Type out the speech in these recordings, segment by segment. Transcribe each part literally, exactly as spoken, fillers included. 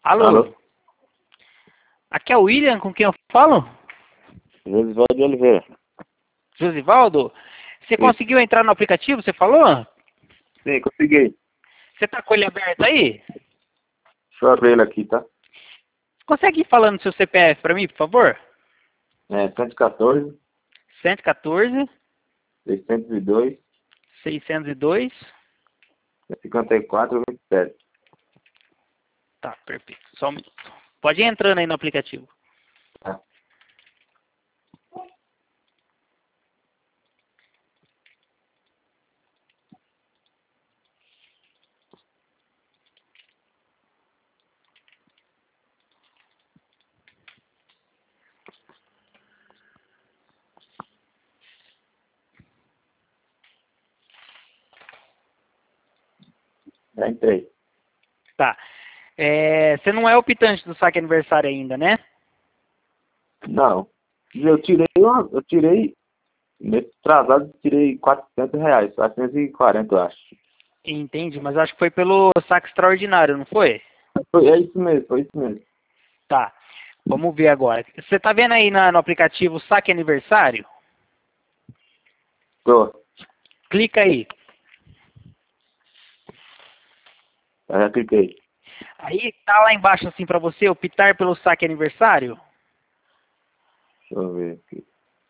Alô? Alô? Aqui é o William, com quem eu falo? Josivaldo de Oliveira. Josivaldo? Você Sim. conseguiu entrar no aplicativo, você falou? Sim, consegui. Você tá com ele aberto aí? Deixa eu abrir ele aqui, tá? Consegue ir falando seu C P F pra mim, por favor? É cento e quatorze, cento e quatorze, seiscentos e dois, seiscentos e dois. cinquenta e quatro, vinte e sete. Tá, perfeito. Só um minuto. Pode ir entrando aí no aplicativo. Tá. Já entrei. Tá. É, você não é optante do saque aniversário ainda, né? Não. Eu tirei uma, eu tirei, mês atrasado, eu tirei quatrocentos reais, quatrocentos e quarenta, eu acho. Entendi, mas eu acho que foi pelo saque extraordinário, não foi? Foi, é isso mesmo, foi isso mesmo. Tá. Vamos ver agora. Você tá vendo aí na- no aplicativo saque aniversário? Tô. Clica aí. Eu já cliquei. Aí tá lá embaixo assim pra você optar pelo saque aniversário? Deixa eu ver aqui.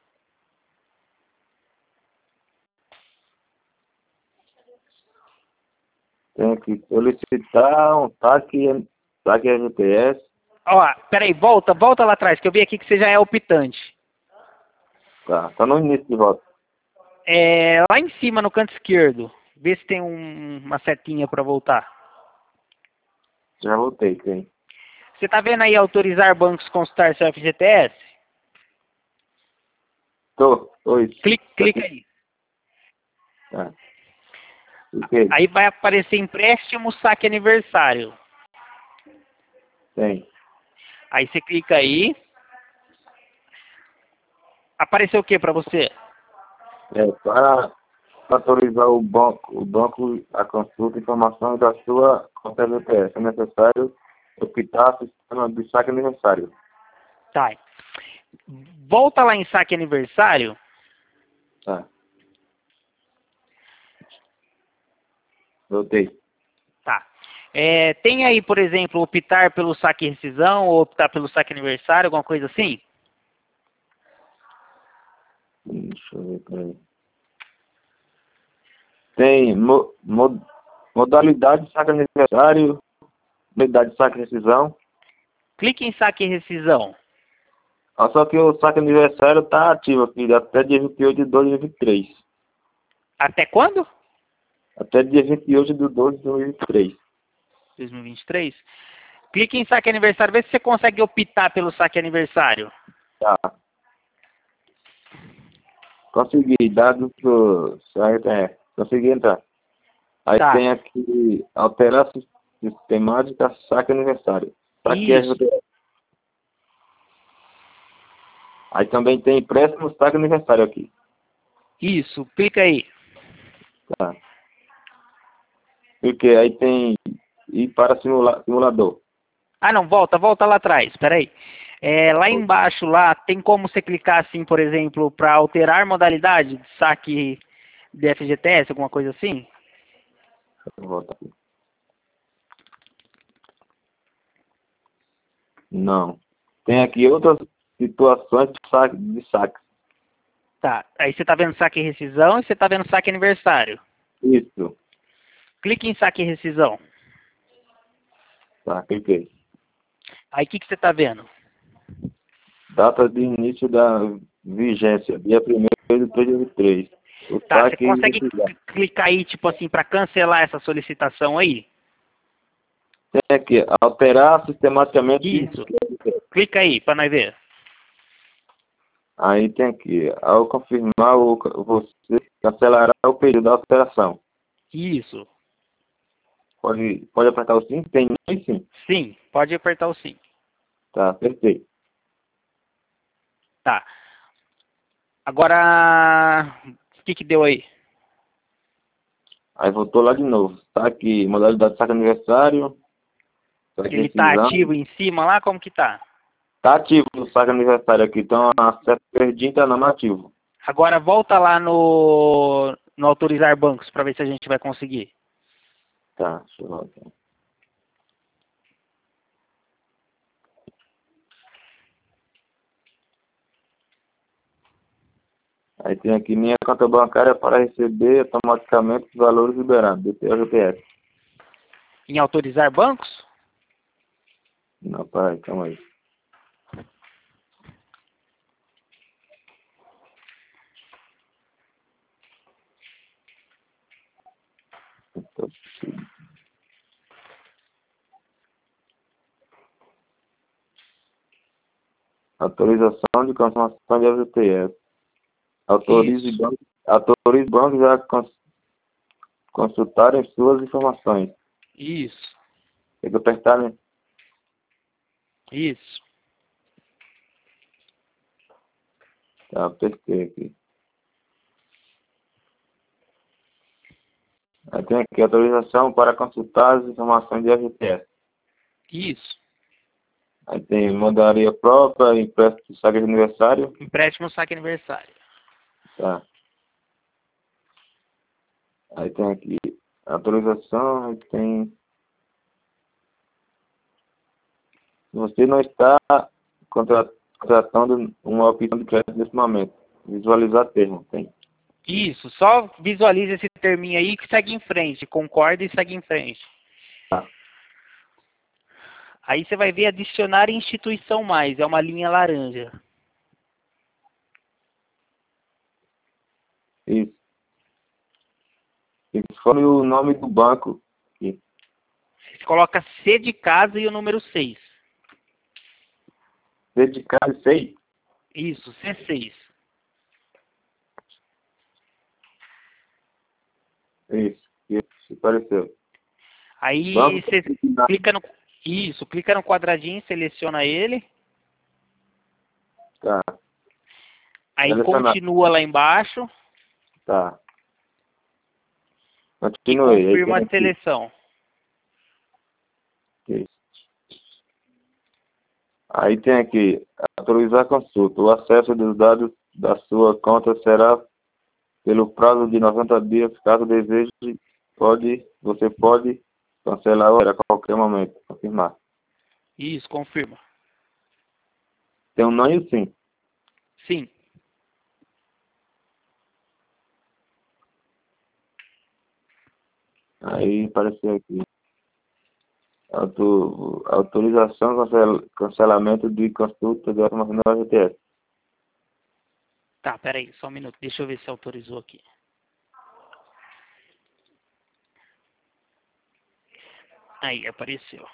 Tem que solicitar um saque, saque R T S. Ó, peraí, volta, volta lá atrás, que eu vi aqui que você já é optante. Tá, tá no início de volta. É, lá em cima, no canto esquerdo, vê se tem um- uma setinha pra voltar. Já voltei, tem. Você tá vendo aí autorizar bancos consultar seu F G T S? Tô, tô isso. Clica, Tá clica aqui. aí. Tá. Cliquei. Aí vai aparecer empréstimo saque aniversário. Tem. Aí você clica aí. Apareceu o que pra você? É, para autorizar o banco, o banco a consulta informações da sua conta F T S. É necessário optar o sistema do saque aniversário. Tá. Volta lá em saque aniversário. Tá. Voltei. Tá. É, tem aí, por exemplo, optar pelo saque rescisão ou optar pelo saque aniversário, alguma coisa assim? Deixa eu ver, peraí. Tem mo, mo, modalidade de saque aniversário, modalidade de saque rescisão. Clique em saque rescisão. Ah, só que o saque aniversário tá ativo aqui até dia vinte e oito de doze de dois mil e vinte e três. Até quando? Até dia vinte e oito de doze de dois mil e vinte e três. dois mil e vinte e três. Clique em saque aniversário, vê se você consegue optar pelo saque aniversário. Tá. Consegui, dados do site, é, consegui entrar. Aí Tá. tem aqui, alterar sis- sistemática, saque aniversário. Saque Isso. R T S. Aí também tem empréstimo, saque aniversário aqui. Isso. Clica aí. Tá. Porque aí tem ir para simula, simulador. Ah, não, volta, volta lá atrás. Espera aí. É, lá embaixo, lá, tem como você clicar assim, por exemplo, para alterar modalidade de saque de F G T S, alguma coisa assim? Vou voltar aqui. Não. Tem aqui outras situações de saque. De saque. Tá. Aí você tá vendo saque e rescisão e você tá vendo saque aniversário. Isso. Clique em saque e rescisão. Tá, cliquei. Aí o que, que você tá vendo? Data de início da vigência, dia primeiro de dois mil e vinte e três. O Tá, você saque consegue inicial. cl- clicar aí, tipo assim, para cancelar essa solicitação aí? Tem aqui, alterar sistematicamente. Isso. Clica aí, para nós ver. Aí tem aqui, ao confirmar, o, você cancelará o período da alteração. Isso. Pode, pode apertar o sim? Tem sim, sim. Sim, pode apertar o sim. Tá, perfeito. Tá. Agora, o que que deu aí? Aí voltou lá de novo. Tá aqui, modalidade de saque aniversário. Só que Ele esse tá exame ativo em cima lá? Como que tá? tá ativo no saque aniversário aqui, então a seta verdinha tá não ativo. Agora volta lá no, no autorizar bancos para ver se a gente vai conseguir. Tá, deixa eu voltar. Aí tem aqui minha conta bancária para receber automaticamente os valores liberados, B T G P S. Em autorizar bancos? Não, peraí, calma aí. Autorização de consumação de F T S. Autorize Isso. bancos, autorize bancos a cons, consultarem suas informações. Isso. Tem que apertar, né? Isso. Tá, apertei aqui. Aí tem aqui autorização para consultar as informações de F T S. Isso. Aí tem modalidade própria, empréstimo de saque de aniversário. Empréstimo saque aniversário. Tá. Aí tem aqui autorização, aí tem... Você não está contra- contratando uma opção de crédito nesse momento. Visualizar termo, tem. Isso. Só visualiza esse terminho aí que segue em frente. Concorda e segue em frente. Tá. Aí você vai ver adicionar instituição mais. É uma linha laranja. Isso. Informe o nome do banco. Aqui. Você coloca C de casa e o número seis. Dedicado seis. Isso, C seis. Isso. Isso. Apareceu. Aí Banco. você clica no... Isso, clica no quadradinho, seleciona ele. Tá. Aí Selecionar. continua lá embaixo Tá. e Continuei. Aí confirma tem a aqui. seleção. Isso. Aí tem aqui, autorizar a consulta. O acesso dos dados da sua conta será pelo prazo de noventa dias. Caso deseje, pode, você pode cancelar a qualquer momento. Confirmar. Isso, confirma. Tem um não e um sim. Sim. Aí apareceu aqui. Auto, autorização, cancel, cancelamento de consulta de automação da F T S. Tá, peraí, só um minuto. Deixa eu ver se autorizou aqui. Aí, apareceu.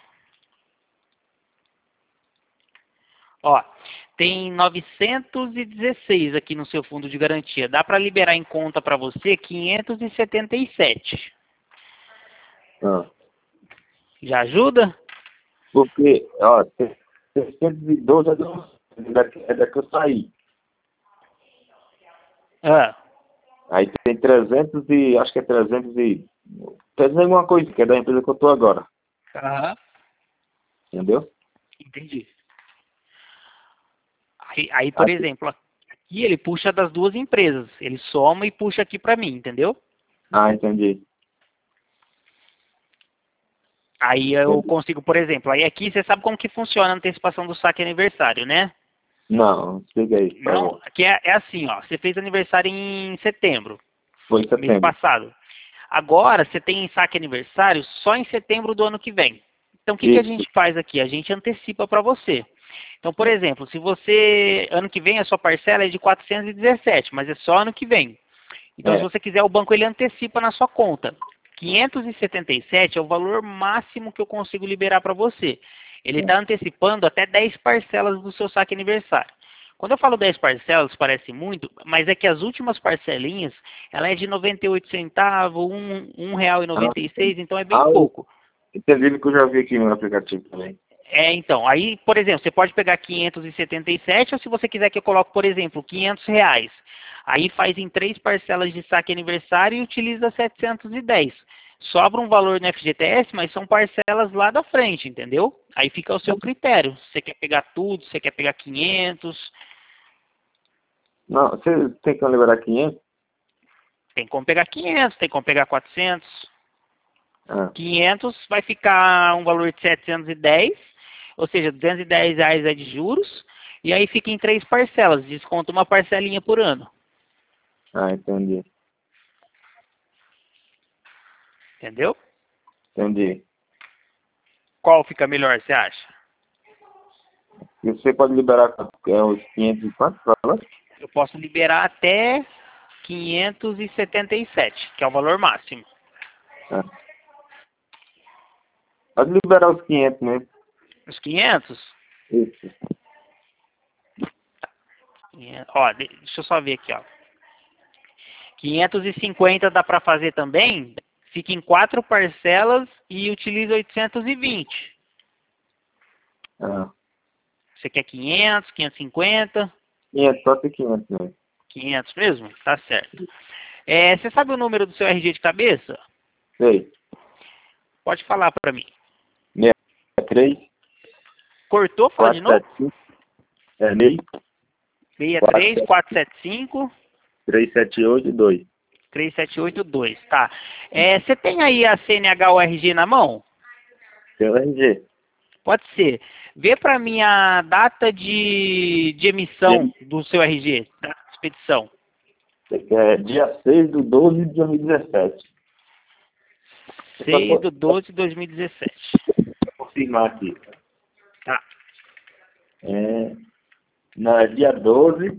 Ó, tem novecentos e dezesseis aqui no seu fundo de garantia. Dá para liberar em conta para você quinhentos e setenta e sete. Ah. Já ajuda? Porque, ó, seiscentos e doze é do- é daqui, é daqui que eu saí. Ah, Aí tem trezentos e, acho que é trezentos e, trezentos e alguma coisa, que é da empresa que eu tô agora. aham. Entendeu? Entendi. Aí, aí, por Aqui. exemplo, aqui ele puxa das duas empresas. Ele soma e puxa aqui para mim, entendeu? Ah, entendi. Aí eu Entendi. consigo, por exemplo, aí aqui você sabe como que funciona a antecipação do saque aniversário, né? Não, explica aí, por Não, favor. que é, é assim, ó. Você fez aniversário em setembro, Foi em mês setembro. passado. Agora você tem saque aniversário só em setembro do ano que vem. Então o que, que a Isso. gente faz aqui? A gente antecipa para você. Então, por exemplo, se você, ano que vem a sua parcela é de quatrocentos e dezessete, mas é só ano que vem. Então, se É. você quiser, o banco ele antecipa na sua conta. quinhentos e setenta e sete é o valor máximo que eu consigo liberar para você. Ele É. está antecipando até dez parcelas do seu saque aniversário. Quando eu falo dez parcelas, parece muito, mas é que as últimas parcelinhas, ela é de noventa e oito centavos, um, um real e Ah, noventa e seis, então é bem ah, pouco. entendi que eu já vi aqui no aplicativo também. É, então, aí, por exemplo, você pode pegar quinhentos e setenta e sete, ou se você quiser que eu coloque, por exemplo, quinhentos reais. Aí faz em três parcelas de saque aniversário e utiliza setecentos e dez. sobra um valor no F G T S, mas são parcelas lá da frente, entendeu? Aí fica ao seu critério. Você quer pegar tudo, você quer pegar quinhentos. Não, você tem que liberar quinhentos? Tem como pegar quinhentos, tem como pegar quatrocentos. Ah, quinhentos vai ficar um valor de setecentos e dez, ou seja, duzentos e dez reais é de juros, e aí fica em três parcelas, desconta uma parcelinha por ano. ah, entendi. Entendeu? Entendi. Qual fica melhor, você acha? E você pode liberar é, os quinhentos e quanto? Falou? Eu posso liberar até quinhentos e setenta e sete, que é o valor máximo. Ah. Pode liberar os quinhentos mesmo. Os quinhentos? Isso. Ó, deixa eu só ver aqui, ó. quinhentos e cinquenta dá para fazer também, fica em quatro parcelas e utiliza oitocentos e vinte. Ah. Você quer quinhentos, quinhentos e cinquenta? quinhentos, só tem quinhentos mesmo. quinhentos mesmo? Tá certo. É, você sabe o número do seu R G de cabeça? Sei. Pode falar para mim. sessenta e três, Cortou? Fala de novo. quatrocentos e setenta e cinco, é meio, sessenta e três, quatrocentos e setenta e cinco, trezentos e setenta e oito, dois. trezentos e setenta e oito, dois. Tá. É, você tem aí a C N H ou R G na mão? Tem o R G. Pode ser. Vê para mim a data de, de emissão do seu R G, da expedição. É dia seis de doze de dois mil e dezessete. seis de doze de dois mil e dezessete. Vou confirmar aqui. Tá. É, não, é dia doze.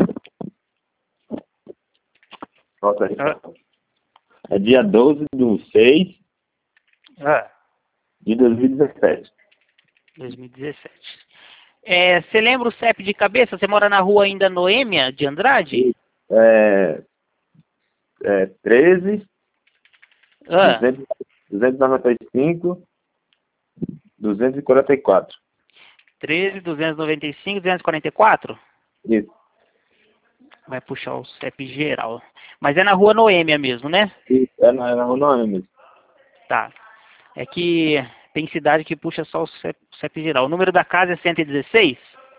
Volta aí. Ah. É dia doze do seis Ah. de dois mil e dezessete. dois mil e dezessete. É, você lembra o C E P de cabeça? Você mora na rua ainda Noêmia de Andrade? É, é treze, Ah. duzentos e noventa e cinco, duzentos e quarenta e quatro. treze, duzentos e noventa e cinco, duzentos e quarenta e quatro? Isso. Vai puxar o C E P geral. Mas é na rua Noêmia mesmo, né? Isso. É na, é na Rua mesmo. Tá. É que tem cidade que puxa só o C E P geral. O número da casa é cento e dezesseis?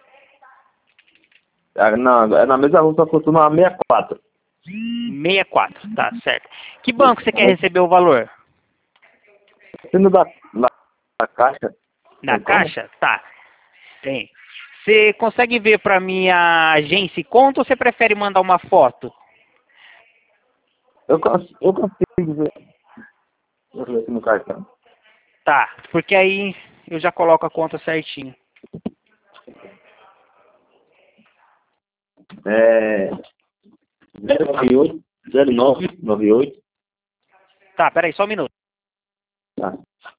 É, não, é na mesma rua, só costuma sessenta e quatro. sessenta e quatro, tá certo. Que banco você quer receber o valor? Sendo da, da, da caixa. Na tem como? caixa? Tá. Tem. Você consegue ver para mim a agência e conta ou você prefere mandar uma foto? Eu, cons- eu consigo ver. Deixa eu ver aqui no cartão. Tá, porque aí eu já coloco a conta certinho. É zero nove oito, zero nove nove oito. Tá, peraí, só um minuto. Tá.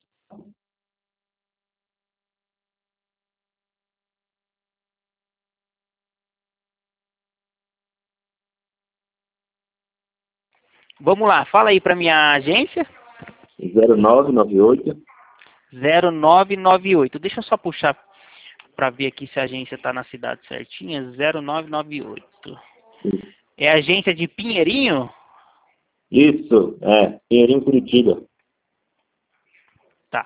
Vamos lá, fala aí para minha agência. zero nove nove oito. zero nove nove oito. Deixa eu só puxar para ver aqui se a agência está na cidade certinha. zero nove nove oito. É a agência de Pinheirinho? Isso, é. Pinheirinho, Curitiba. Tá.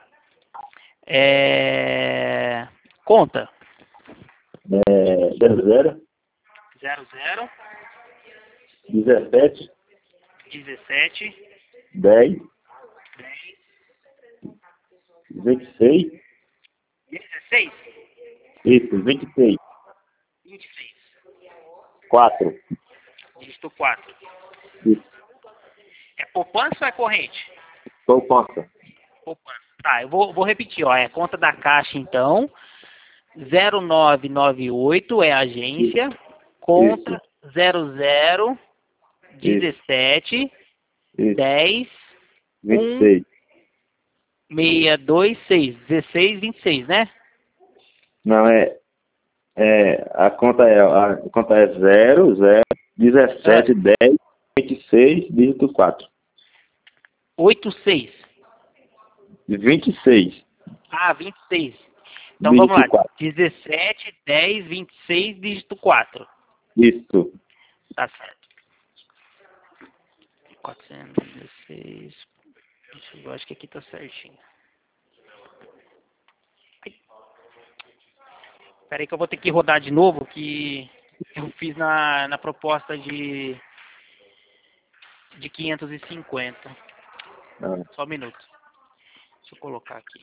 É... Conta. É zero zero, zero zero, dezessete, dezessete, dez, dez, vinte e seis. dezesseis, Isso, vinte e seis. vinte e seis. quatro. Dígito quatro. Isso. É poupança ou é corrente? Poupança. Poupança. Tá, eu vou, vou repetir, ó. É conta da Caixa, então. zero nove nove oito é a agência. Conta zero zero, dezessete, Isso. dez, vinte e um, seis. seis dois seis. dezesseis, vinte e seis, né? Não, é, é. A conta é, a conta é zero zero, dezessete, dez, vinte e seis, dígito quatro. oito seis. vinte e seis. Ah, vinte e seis. Então vamos lá. vinte e quatro. dezessete, dez, vinte e seis, dígito quatro. Isso. Tá certo. quatrocentos e dezesseis. Deixa eu ver, eu acho que aqui tá certinho. Espera aí que eu vou ter que rodar de novo, que eu fiz na, na proposta de, de quinhentos e cinquenta. Ah, Só um minuto. Deixa eu colocar aqui.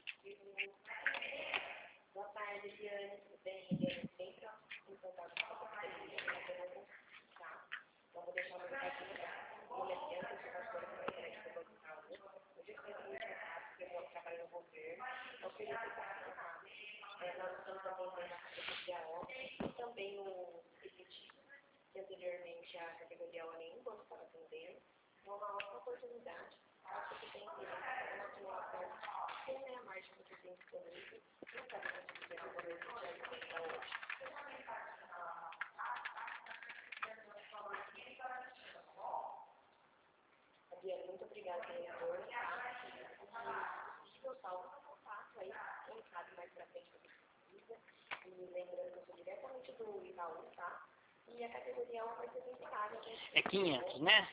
É quinhentos, né?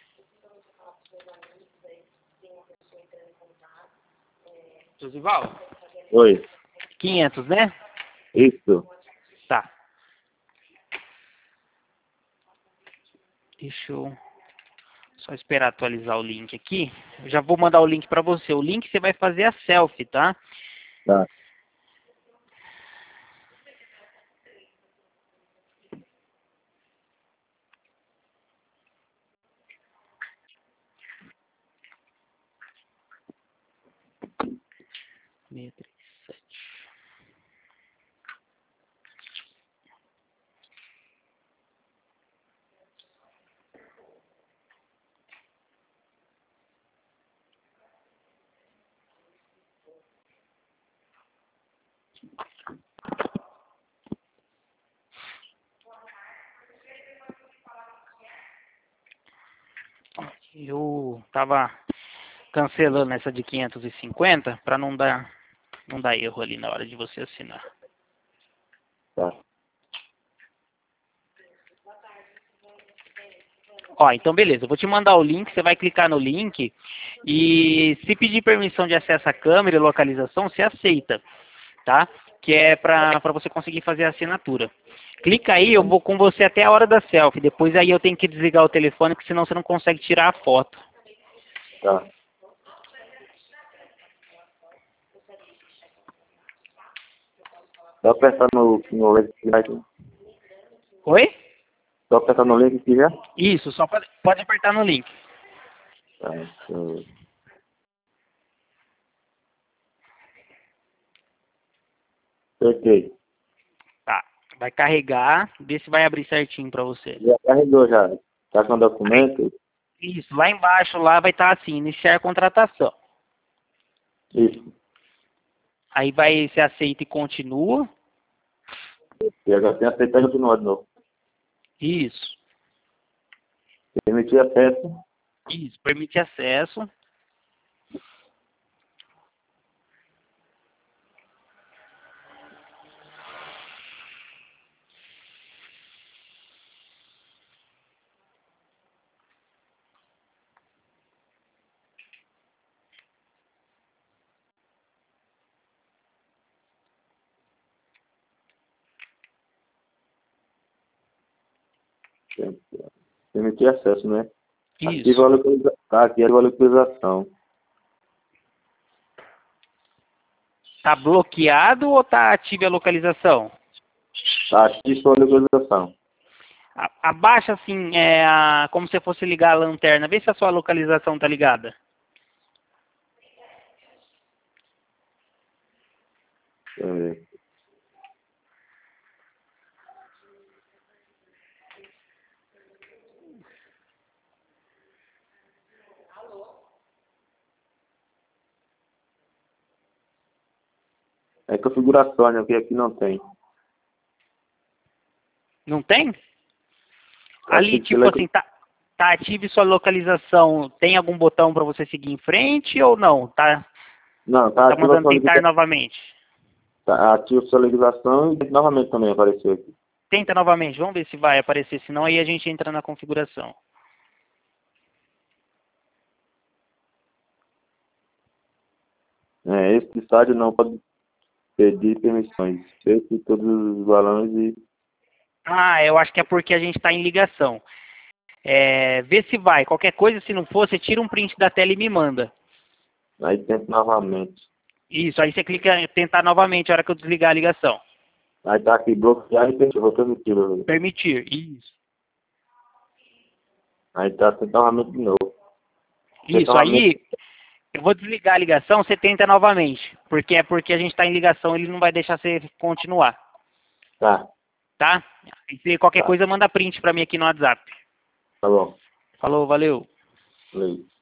Josival? oi. quinhentos, né? Isso. Tá. Deixa eu só esperar atualizar o link aqui. Eu já vou mandar o link para você. O link você vai fazer a selfie, tá? Tá. seis três sete. Eu tava cancelando essa de quinhentos e cinquenta para não dar não dar erro ali na hora de você assinar. Tá. Ó, então beleza, eu vou te mandar o link, você vai clicar no link e se pedir permissão de acesso à câmera e localização, você aceita, tá? Que é para para você conseguir fazer a assinatura. Clica aí, eu vou com você até a hora da selfie, depois aí eu tenho que desligar o telefone, porque senão você não consegue tirar a foto. Tá. Só apertar no, no link que vai. Oi? Só apertar no link que já. Isso, só pode, pode apertar no link. Tá. Deixa eu... Apertei. Tá, vai carregar, vê se vai abrir certinho para você. Já carregou já. Tá com o documento? Isso, lá embaixo lá vai estar assim, iniciar contratação. Isso. Aí vai, você aceita e continua. Eu já tenho aceitado de novo. de novo. Isso, Permitir acesso. isso, permite acesso. Permitir acesso, né? Ativa Isso. a localização. Tá, aqui é a localização. Tá bloqueado ou tá ativa a localização? Tá, ativa a localização. A- Abaixa assim, é, a- como se fosse ligar a lanterna. Vê se a sua localização tá ligada. Deixa eu ver. É configuração, né? Que aqui não tem. Não tem? Ali, Ative tipo assim, tá, tá ative sua localização. Tem algum botão para você seguir em frente ou não? Tá, Não, tá tá ativa a mandando sua tentar ligação. novamente. Tá ativa a sua ligação e novamente também apareceu aqui. Tenta novamente, vamos ver se vai aparecer, senão aí a gente entra na configuração. É, esse estádio não pode pedir permissões. Feche todos os balões e... Ah, eu acho que é porque a gente está em ligação. É, vê se vai. Qualquer coisa, se não for, você tira um print da tela e me manda. Aí tenta novamente. Isso, aí você clica em tentar novamente a hora que eu desligar a ligação. Aí tá aqui, bloquear e permitir, vou permitir. Velho. Permitir, isso. Aí tá, tenta novamente de novo. Tenta Isso, novamente. aí eu vou desligar a ligação, você tenta novamente. Porque é porque a gente está em ligação, ele não vai deixar você continuar. Tá, Tá? E se qualquer tá, coisa, manda print pra mim aqui no WhatsApp. tá bom. Falou, valeu. Valeu.